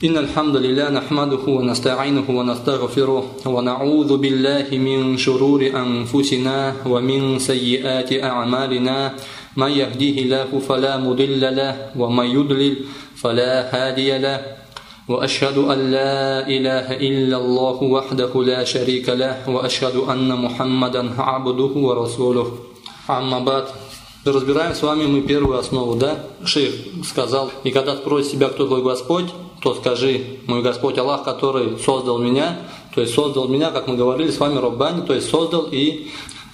إن الحمد لله نحمده ونستعينه ونستغفره ونعوذ بالله من شرور أنفسنا ومن سيئات أعمالنا من يهديه الله فلا مضل له ومن يضلل فلا هادي له وأشهد أن لا إله إلا الله وحده لا شريك له وأشهد أن محمدا عبده ورسوله أما بعد. Разбираем с вами мы первую основу, да? Шейх сказал: и когда спросит себя, кто твой Господь, то скажи: мой Господь Аллах, который создал меня, то есть создал меня, как мы говорили с вами, Раббани, то есть создал и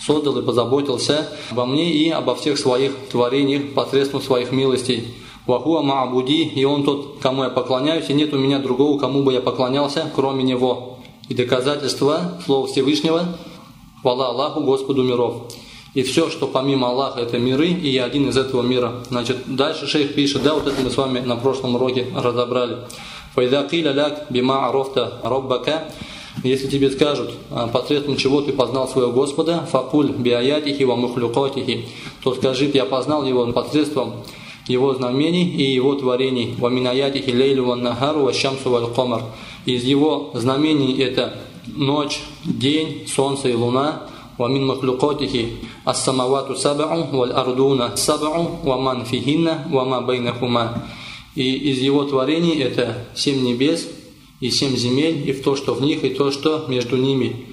позаботился обо мне и обо всех своих творениях посредством своих милостей. Вахуа ма'буди, и он тот, кому я поклоняюсь, и нет у меня другого, кому бы я поклонялся, кроме него. И доказательство слова Всевышнего: хвала Аллаху, Господу миров. И все, что помимо Аллаха, это миры, и я один из этого мира. Значит, дальше шейх пишет, да, вот это мы с вами на прошлом уроке разобрали. فَإِذَا قِيلَ لَكْ بِمَا عَرَفْتَ رَبَّكَ, если тебе скажут, посредством чего ты познал своего Господа, فَقُلْ بِآيَاتِهِ وَمُخْلُقَاتِهِ, то скажи: я познал его посредством его знамений и его творений. وَمِنْ آيَاتِهِ اللَّيْلُ وَالنَّهَارُ وَالشَّمْسُ وَالْقَمَرُ, из его знамений это ночь, день, солнце и луна. ومن مخلوقاته السماوات السبع والأرضون السبع ومن فيهن وما بينهما, и из его творений это 7 небес и 7 земель, и то, что в них, и то, что между ними.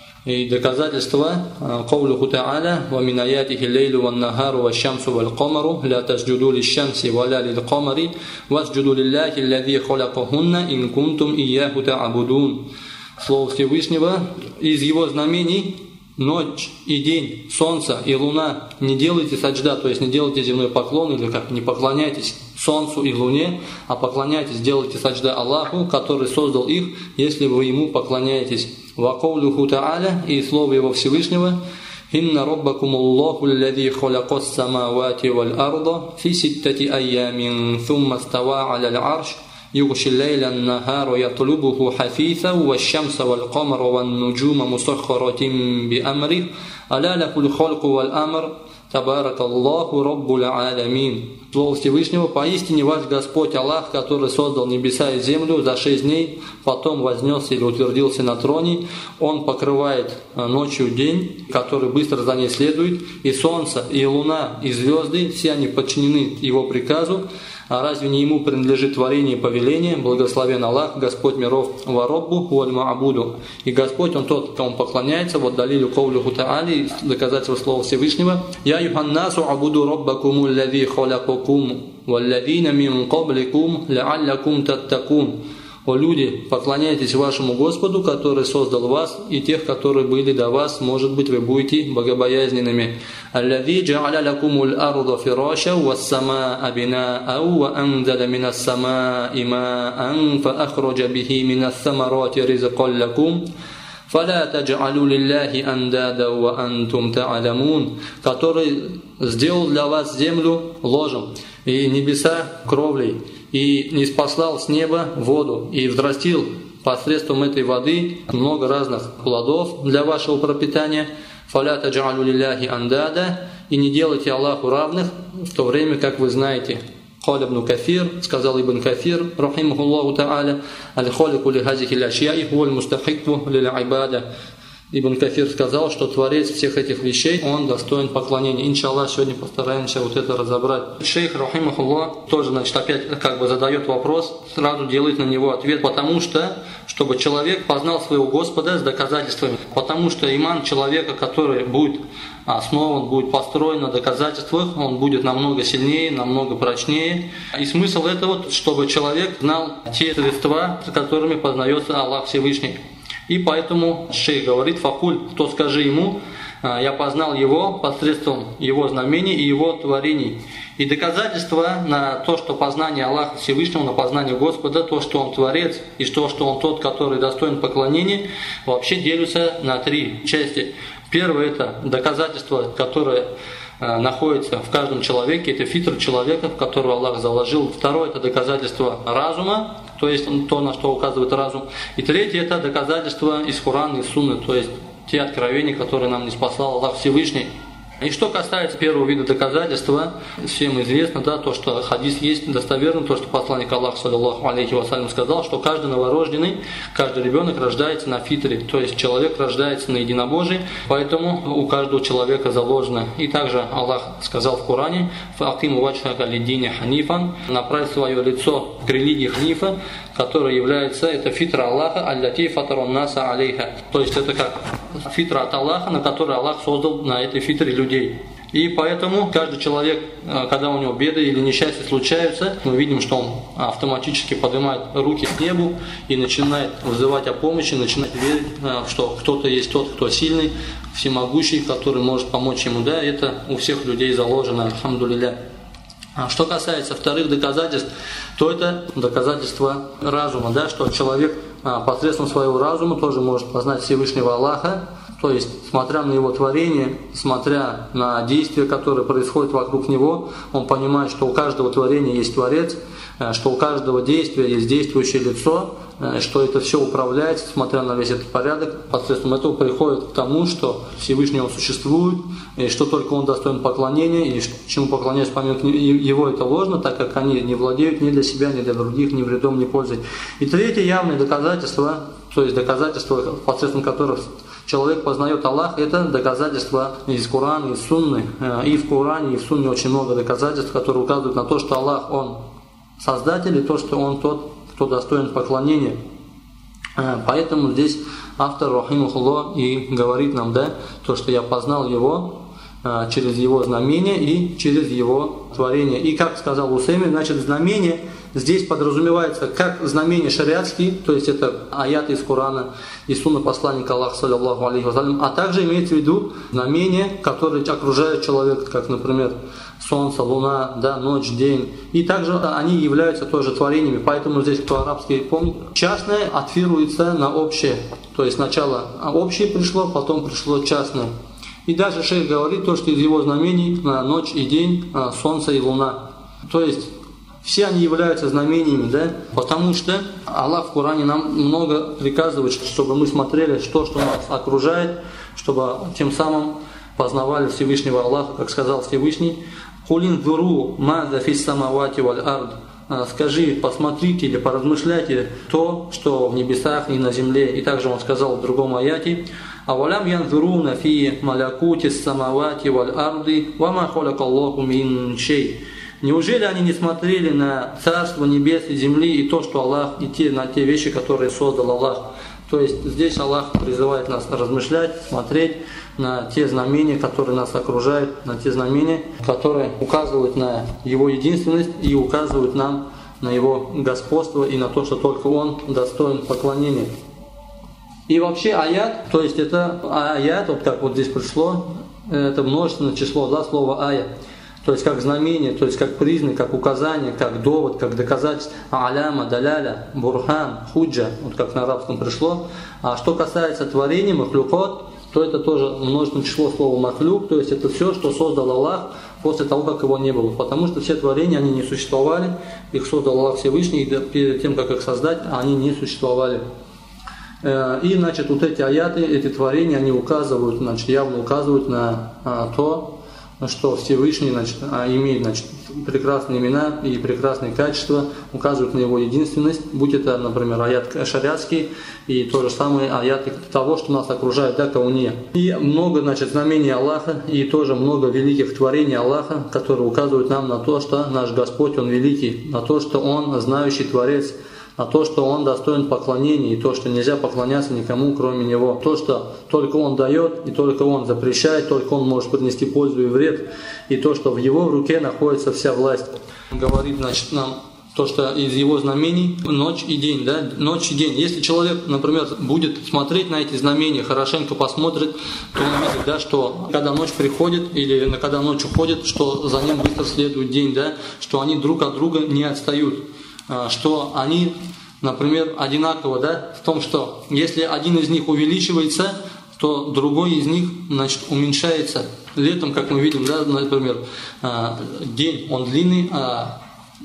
И доказательство قوله تعالى ومن آياته الليل والنهار والشمس والقمر لا تسجدوا للشمس ولا للقمر واسجدوا لله الذي خلقهن إن كنتم إياه تعبدون. Слово Всевышнего: из его знамений ночь и день, солнце и луна. Не делайте саджда, то есть не делайте земной поклон, или как, не поклоняйтесь солнцу и луне, а поклоняйтесь, делайте саджда Аллаху, который создал их, если вы ему поклоняетесь. Ва каулюху та'аля, и слово его Всевышнего: инна раббакум Аллаху аллади халакас самавати валь арда фи ситтати айямин thumma става аля арш يغشي الليل النهار يطلبه حثيثا والشمس والقمر والنجوم مسخرات بأمره ألا له الخلق والأمر تبارك الله رب العالمين. Слово Всевышнего: поистине ваш Господь Аллах, который создал небеса и землю за 6 дней, потом вознесся или утвердился на троне. Он покрывает ночью день, который быстро за ней следует, и солнце, и луна, и звезды, все они подчинены его приказу. А разве не ему принадлежит творение и повеление? Благословен Аллах, Господь миров, ва роббу валь ма'буду. И Господь, он тот, кому поклоняется. Вот далилю каулюху та'али, доказательство слова Всевышнего: Я юханнасу абуду роббакуму аллади халакукум валладина мин кабликум ла'аллакум таттакун. О люди, поклоняйтесь вашему Господу, который создал вас и тех, которые были до вас, может быть, вы будете богобоязненными. Аллади джа'аля лакумул арда фираша вассамаа бинаау ва анзаля минас самааи маан фа ахраджа бихи минас самарати ризқан лакум фаля тадж'алу лиллахи андада ва антум та'алямун, который сделал для вас землю ложем и небеса кровлей, и ниспослал с неба воду, и взрастил посредством этой воды много разных плодов для вашего пропитания. «Фаля тадж'алу лилляхи андада», и не делайте Аллаху равных, в то время как вы знаете. «Каля ибн Кафир», сказал Ибн Кафир, рахимахуллаху та'аля, «Аль-халику ли хазихи ляшьяи хуаль мустахикву лил айбада». Ибн Кафир сказал, что творец всех этих вещей, он достоин поклонения. Иншаллах, сегодня постараемся вот это разобрать. Шейх, рахимахуллах, тоже, значит, опять как бы задает вопрос, сразу делает на него ответ: потому что, чтобы человек познал своего Господа с доказательствами. Потому что иман человека, который будет основан, будет построен на доказательствах, он будет намного сильнее, намного прочнее. И смысл этого, чтобы человек знал те средства, с которыми познается Аллах Всевышний. И поэтому шейх говорит: факуль, то скажи ему: я познал его посредством его знамений и его творений. И доказательства на то, что познание Аллаха Всевышнего, на познание Господа, то, что он творец и то, что он тот, который достоин поклонения, вообще делятся на 3 части. Первое — это доказательство, которое находится в каждом человеке, это фитр человека, в которого Аллах заложил. Второе — это доказательство разума, то есть то, на что указывает разум. И третье — это доказательство из Корана и Сунны, то есть те откровения, которые нам ниспослал Аллах Всевышний. И что касается первого вида доказательства, всем известно, да, то, что хадис есть достоверно, то, что посланник Аллаха, саллаллаху алейхи вассалям, сказал, что каждый новорожденный, каждый ребенок рождается на фитре, то есть человек рождается на единобожии, поэтому у каждого человека заложено. И также Аллах сказал в Коране: «Фаакиму ваджхака лиддини ханифан», направь свое лицо к религии ханифа, которая является, это фитра Аллаха, аллати фатарун наса алейха. То есть это как фитра от Аллаха, на которой Аллах создал на этой фитре людей. И поэтому каждый человек, когда у него беды или несчастья случаются, мы видим, что он автоматически поднимает руки к небу и начинает вызывать о помощи, начинает верить, что кто-то есть тот, кто сильный, всемогущий, который может помочь ему. Да, это у всех людей заложено, альхамдулилля. Что касается вторых доказательств, то это доказательство разума, да, что человек посредством своего разума тоже может познать Всевышнего Аллаха, то есть, смотря на его творение, смотря на действия, которые происходят вокруг него, он понимает, что у каждого творения есть Творец, что у каждого действия есть действующее лицо, что это все управляется, смотря на весь этот порядок. Посредством этого приходит к тому, что Всевышний Он существует, и что только Он достоин поклонения, и чему поклоняясь помимо Его, это ложно, так как они не владеют ни для себя, ни для других, ни вредом, ни пользой. И третье явное доказательство, то есть доказательство, посредством которых человек познает Аллах, это доказательства из Корана, из Сунны. И в Коране, и в Сунне очень много доказательств, которые указывают на то, что Аллах, Он Создатель, и то, что Он тот, кто достоин поклонения. Поэтому здесь автор, рахимахуллах, и говорит нам, да, то, что я познал Его через Его знамения и через Его творение. И как сказал Усеймин, значит, знамение здесь подразумевается как знамения шариатские, то есть это аяты из Корана и сунна посланника Аллаха, саллаллаху алейхи вассалям, а также имеется в виду знамения, которые окружают человека, как, например, солнце, луна, да, ночь, день. И также они являются тоже творениями. Поэтому здесь, кто арабский помнит, частное отфируется на общее. То есть сначала общее пришло, потом пришло частное. И даже шейх говорит то, что из его знамений ночь и день, солнце и луна. То есть все они являются знамениями, да? Потому что Аллах в Коране нам много приказывает, чтобы мы смотрели, что нас окружает, чтобы тем самым познавали Всевышнего Аллаха, как сказал Всевышний: «Кулин зуру маза фис самавати валь ард». Скажи, посмотрите или поразмышляйте то, что в небесах и на земле. И также он сказал в другом аяте: «Авалям янзуруна фи малякути самавати валь арди, вама халакаллаху мин шей». Неужели они не смотрели на царство небес и земли и то, что Аллах, и на те вещи, которые создал Аллах? То есть здесь Аллах призывает нас размышлять, смотреть на те знамения, которые нас окружают, на те знамения, которые указывают на Его единственность и указывают нам на Его господство и на то, что только Он достоин поклонения. И вообще аят, то есть это аят, вот как вот здесь пришло, это множественное число, да, слово аят. То есть как знамение, то есть как признак, как указание, как довод, как доказательство. Аляма, даляля, бурхан, худжа, вот как на арабском пришло. А что касается творения, махлюкот, то это тоже множественное число слова махлюк, то есть это все, что создал Аллах после того, как его не было. Потому что все творения, они не существовали, их создал Аллах Всевышний, и перед тем, как их создать, они не существовали. И, значит, вот эти аяты, эти творения, они указывают, значит, явно указывают на то, что Всевышний, значит, имеет, значит, прекрасные имена и прекрасные качества, указывают на Его единственность, будь это, например, аят шариатский, и то же самое аяты того, что нас окружает, да, кауния. И много, значит, знамений Аллаха, и тоже много великих творений Аллаха, которые указывают нам на то, что наш Господь, Он великий, на то, что Он знающий Творец, на то, что Он достоин поклонения, и то, что нельзя поклоняться никому, кроме Него. То, что только Он дает, и только Он запрещает, только Он может принести пользу и вред, и то, что в Его руке находится вся власть. Говорит, значит, нам то, что из Его знамений ночь и день, да, ночь и день. Если человек, например, будет смотреть на эти знамения, хорошенько посмотрит, то он видит, да, что когда ночь приходит или когда ночь уходит, что за ним быстро следует день, да, что они друг от друга не отстают. Что они, например, одинаково, да, в том, что если один из них увеличивается, то другой из них, значит, уменьшается. Летом, как мы видим, да, например, день он длинный, а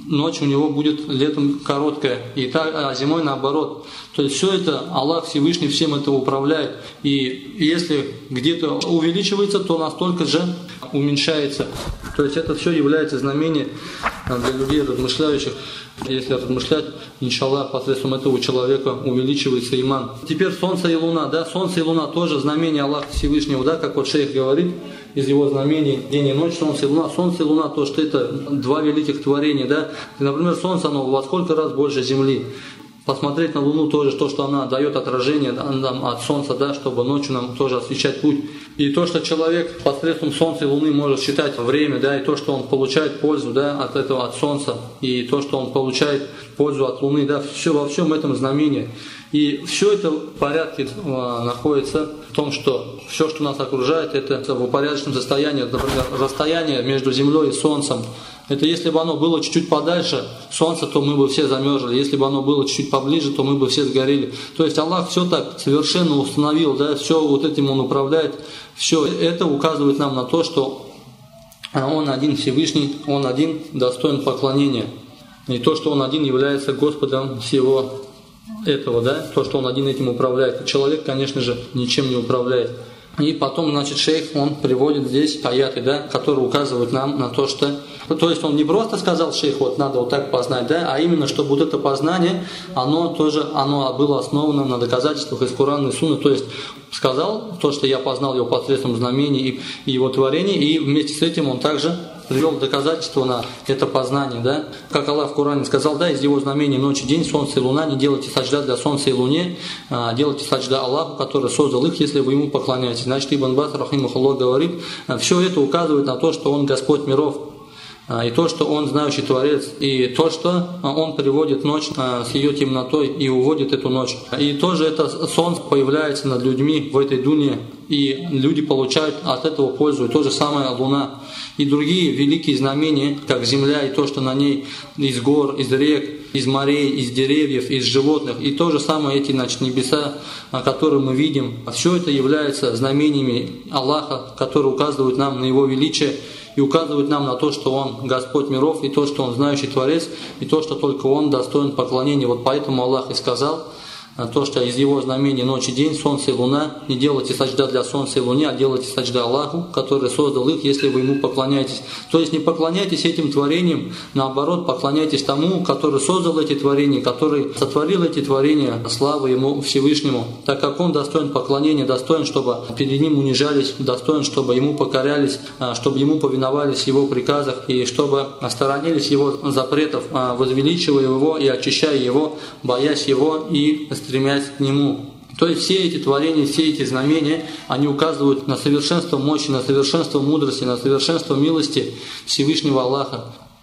ночь у него будет летом короткая, и так, а зимой наоборот. То есть все это Аллах Всевышний всем это управляет. И если где-то увеличивается, то настолько же уменьшается. То есть это все является знамением для людей размышляющих. Если размышлять, иншаллах, посредством этого у человека увеличивается иман. Теперь солнце и луна, да, солнце и луна тоже знамение Аллаха Всевышнего, да, как вот шейх говорит, из его знамений день и ночь, солнце и луна, то, что это два великих творения, да. И, например, солнце, оно во сколько раз больше земли. Посмотреть на Луну тоже, то, что она дает отражение нам от Солнца, да, чтобы ночью нам тоже освещать путь. И то, что человек посредством Солнца и Луны может считать время, да, и то, что он получает пользу, да, от этого, от Солнца, и то, что он получает пользу от Луны, да, все, во всем этом знамение. И все это в порядке находится в том, что все, что нас окружает, это в упорядоченном состоянии. Например, расстояние между Землей и Солнцем. Это если бы оно было чуть-чуть подальше Солнца, то мы бы все замерзли. Если бы оно было чуть-чуть поближе, то мы бы все сгорели. То есть Аллах все так совершенно установил, да, все вот этим Он управляет. Все это указывает нам на то, что Он один Всевышний, Он один достоин поклонения. И то, что Он один является Господом всего этого, да, то, что Он один этим управляет. Человек, конечно же, ничем не управляет. И потом, значит, шейх, он приводит здесь аяты, да, которые указывают нам на то, что... То есть он не просто сказал, шейх, вот надо вот так познать, да, а именно, чтобы вот это познание, оно было основано на доказательствах из Корана и Сунны. То есть сказал то, что я познал его посредством знамений и его творений, и вместе с этим он также привел доказательства на это познание, да. Как Аллах в Коране сказал, да, из его знамений ночь и день, солнце и луна, не делайте саджда для солнца и луне, делайте саджда Аллаху, который создал их, если вы ему поклоняетесь. Значит, Ибн Баз, рахимахуллах, говорит, все это указывает на то, что он Господь миров, и то, что Он знающий Творец, и то, что Он приводит ночь с ее темнотой и уводит эту ночь. И тоже это солнце появляется над людьми в этой дуне, и люди получают от этого пользу. И то же самое луна. И другие великие знамения, как земля и то, что на ней из гор, из рек, из морей, из деревьев, из животных. И то же самое эти, значит, небеса, которые мы видим. Все это является знамениями Аллаха, которые указывают нам на Его величие и указывают нам на то, что Он Господь миров, и то, что Он знающий Творец, и то, что только Он достоин поклонения. Вот поэтому Аллах и сказал, то, что из Его знамений ночь и день, солнце и луна, не делайте саджда для солнца и луны, а делайте саджда Аллаху, который создал их, если вы Ему поклоняетесь. То есть не поклоняйтесь этим творениям, наоборот, поклоняйтесь тому, который создал эти творения, который сотворил эти творения, слава Ему Всевышнему, так как Он достоин поклонения, достоин, чтобы перед Ним унижались, достоин, чтобы Ему покорялись, чтобы Ему повиновались в Его приказах, и чтобы сторонились Его запретов, возвеличивая Его и очищая Его, боясь Его и стремясь к Нему. То есть все эти творения, все эти знамения, они указывают на совершенство мощи, на совершенство мудрости, на совершенство милости Всевышнего Аллаха.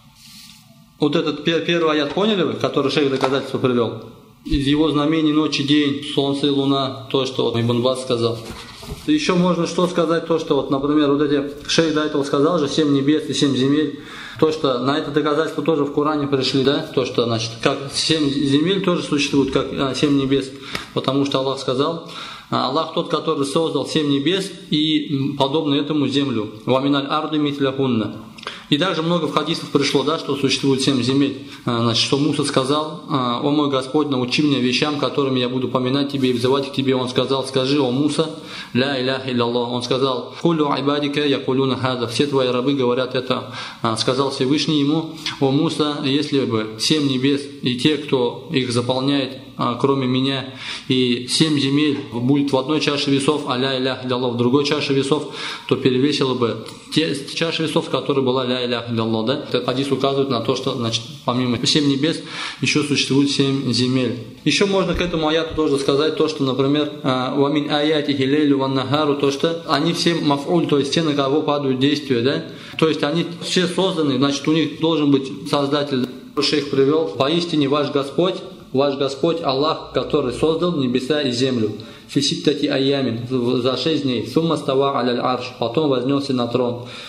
Вот этот первый аят поняли вы, который шейх доказательство привел? Из его знамений ночь и день, солнце и луна, то, что вот Ибн Баз сказал. Еще можно что сказать, то, что вот, например, вот эти шейх до этого сказал же, 7 небес и 7 земель. То, что на это доказательство тоже в Коране пришли, да, то, что, значит, как 7 земель тоже существует, как 7 небес, потому что Аллах сказал, Аллах тот, который создал 7 небес и подобно этому землю. «Ваминаль арды митляхунна». И также много в хадисах пришло, да, что существует 7 земель. Значит, что Муса сказал: «О мой Господь, научи меня вещам, которыми я буду поминать Тебе и взывать к Тебе». Он сказал: «Скажи, о Муса, ля иляха илляллах». Он сказал: «Куллю айбадика якулюна хаза». Все твои рабы говорят это. Сказал Всевышний ему: «О Муса, если бы 7 небес и те, кто их заполняет, кроме меня, и 7 земель будет в одной чаше весов, а ля иляха илляллах в другой чаше весов, то перевесило бы те чаши весов, в которой была ля иляха илляллах». Да? Этот хадис указывает на то, что, значит, помимо 7 небес еще существует 7 земель. Еще можно к этому аяту тоже сказать то, что, например, «Вамин аятихи лейлю ван нахару», то, что они все маф'уль, то есть те, на кого падают действия, да? То есть они все созданы, значит, у них должен быть создатель. Шейх привел: «Поистине ваш Господь Аллах, который создал небеса и землю, фиситтати айямин, за 6 дней, сумма става аляль арш, потом вознесся на трон».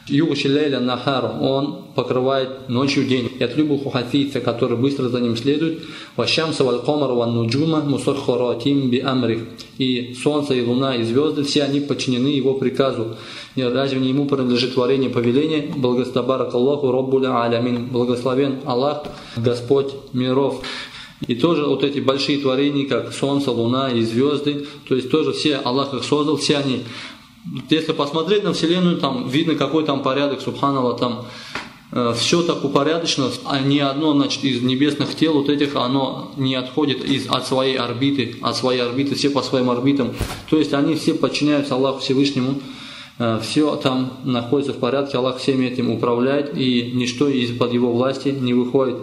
Югши лейля нахар, он покрывает ночью день. Ятлюбуху хафифа, который быстро за ним следует. Вашамса валь комар ван нуджума мусархаратим би амрих. И солнце, и луна, и звезды, все они подчинены его приказу. И разве не ему принадлежит творение, повеление? Благостабарак Аллаху Раббуля алямин. Благословен Аллах, Господь миров. И тоже вот эти большие творения, как солнце, луна и звезды, то есть тоже все Аллах их создал, все они. Если посмотреть на Вселенную, там видно, какой там порядок, субханаллах, там все так упорядочено, а ни одно, значит, из небесных тел вот этих, оно не отходит от своей орбиты, все по своим орбитам. То есть они все подчиняются Аллаху Всевышнему, все там находится в порядке, Аллах всеми этим управляет, и ничто из-под его власти не выходит.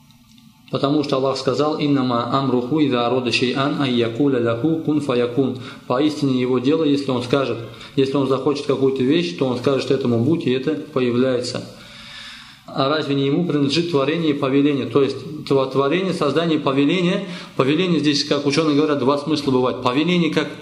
Потому что Аллах сказал: «Иннама амруху ида арода шей'ан ай якуля ляху кун фаякун». Поистине его дело, если он захочет какую-то вещь, то он скажет этому будь, и это появляется. А разве не ему принадлежит творение и повеление? То есть творение, создание и повеление. Повеление здесь, как ученые говорят, два смысла бывает. Повеление как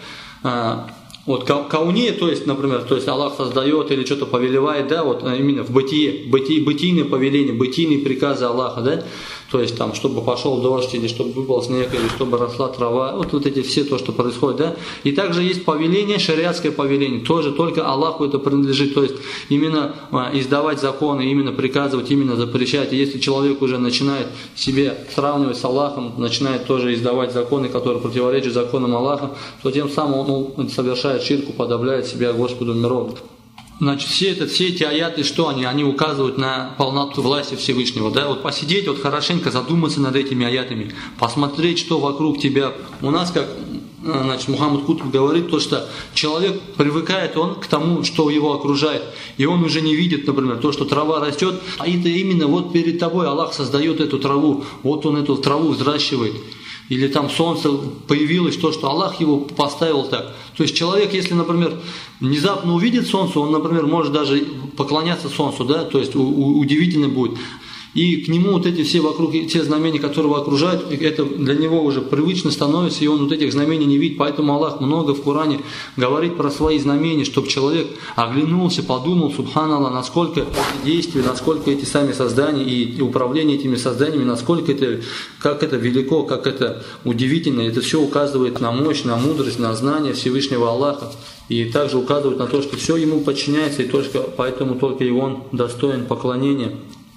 вот кауне, то есть, например, то есть Аллах создает или что-то повелевает, да, вот именно в бытийное повеление, бытийные приказы Аллаха, да, то есть там, чтобы пошел дождь, или чтобы выпал снег, или чтобы росла трава, вот эти все то, что происходит, да. И также есть повеление, шариатское повеление, тоже только Аллаху это принадлежит, то есть именно издавать законы, именно приказывать, именно запрещать. И если человек уже начинает себе сравнивать с Аллахом, начинает тоже издавать законы, которые противоречат законам Аллаха, то тем самым он совершает ширк, уподобляет себя Господу миров. Значит, все эти аяты, что они указывают на полноту власти Всевышнего, да, вот посидеть, вот хорошенько задуматься над этими аятами, посмотреть, что вокруг тебя. У нас, как, значит, Мухаммад Кутб говорит, то, что человек привыкает к тому, что его окружает, и он уже не видит, например, то, что трава растет, а это именно вот перед тобой Аллах создает эту траву, вот он эту траву взращивает. Или там солнце появилось, то, что Аллах его поставил так. То есть человек, если, например, внезапно увидит солнце, он, например, может даже поклоняться солнцу, да, то есть удивительно будет. И к нему вот эти все вокруг, те знамения, которые его окружают, это для него уже привычно становится, и он вот этих знамений не видит. Поэтому Аллах много в Коране говорит про свои знамения, чтобы человек оглянулся, подумал, субханаллах, насколько эти действия, насколько эти сами создания и управление этими созданиями, насколько это, как это велико, как это удивительно. Это все указывает на мощь, на мудрость, на знание Всевышнего Аллаха. И также указывает на то, что все ему подчиняется, и поэтому только и он достоин поклонения.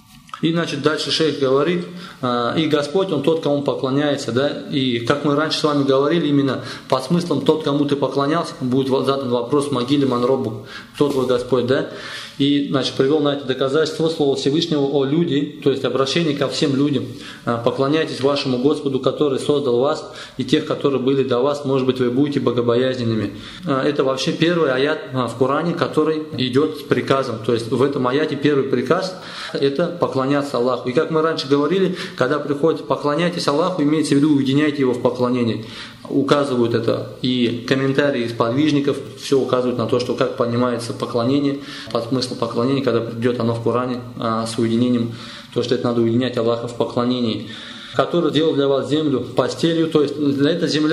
И, значит, дальше шейх говорит, и Господь, Он тот, кому поклоняется, да, и как мы раньше с вами говорили, именно под смыслом тот, кому ты поклонялся, будет задан вопрос в могиле Манробу, кто твой Господь, да, и, значит, привел на это доказательство слова Всевышнего: «О люди», то есть обращение ко всем людям, поклоняйтесь вашему Господу, который создал вас, и тех, которые были до вас, может быть, вы будете богобоязненными. Это вообще первый аят в Коране, который идет с приказом, то есть в этом аяте первый приказ – это поклоняться Аллаху. И как мы раньше говорили, когда приходит «поклоняйтесь Аллаху», имеется в виду «уединяйте Его в поклонении». Указывают это и комментарии из подвижников, все указывают на то, что как понимается поклонение, под смысл поклонения, когда придет оно в Коране с уединением, то, что это надо уединять Аллаха в поклонении. Который сделал для вас землю постелью, то есть для этой земли